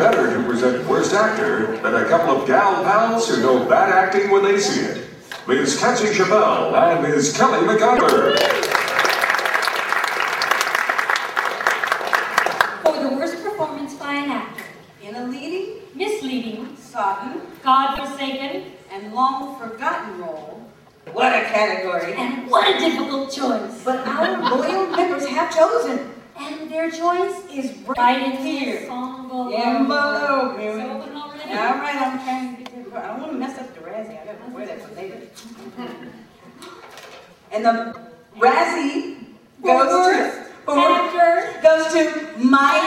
better to present Worst Actor than a couple of gal pals who know bad acting when they see it. Ms. Kathy Chappelle and Ms. Kelly MacGyver. For the worst performance by an actor. In a leading, Misleading, sodden, God-forsaken, and long-forgotten role. What a category. and what a difficult choice. But our loyal members have chosen. And their choice is right in here. Song below. Envelope. It's open already. All right, I'm trying to get this. I don't want to mess up the Razzie. I gotta wear that for later. And the Razzie goes to Actor. my